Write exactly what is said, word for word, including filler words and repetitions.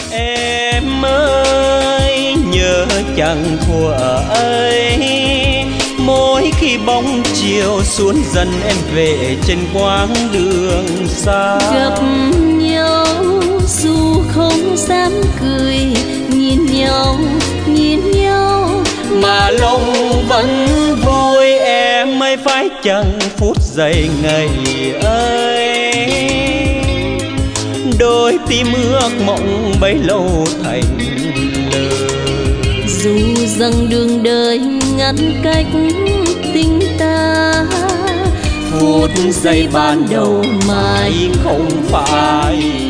Em ơi nhớ chẳng thuở ấy, mỗi khi bóng chiều xuống dần em về trên quãng đường xa. Gặp nhau dù không dám cười, nhìn nhau nhìn nhau mà lòng vẫn vui. Em ơi phải chẳng phút giây ngày ấy, đôi tim ước mộng bấy lâu thành lời. Dù rằng đường đời ngăn cách tình ta, phút giây ban đầu mãi không phải